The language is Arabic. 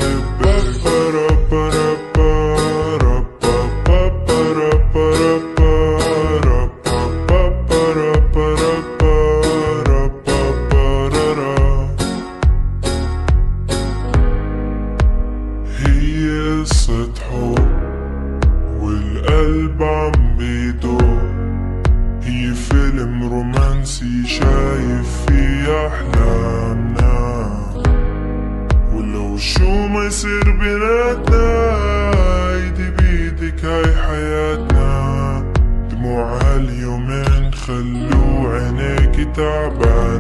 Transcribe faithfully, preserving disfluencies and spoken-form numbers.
هي قصة حب والقلب عم بيدق، هي فيلم رومانسي شايف فيه أحلامنا، ولو شو ما يصير بيناتنا ايدي بيدك هاي حياتنا. دموع هاليومين خلو عينيكي تعبان.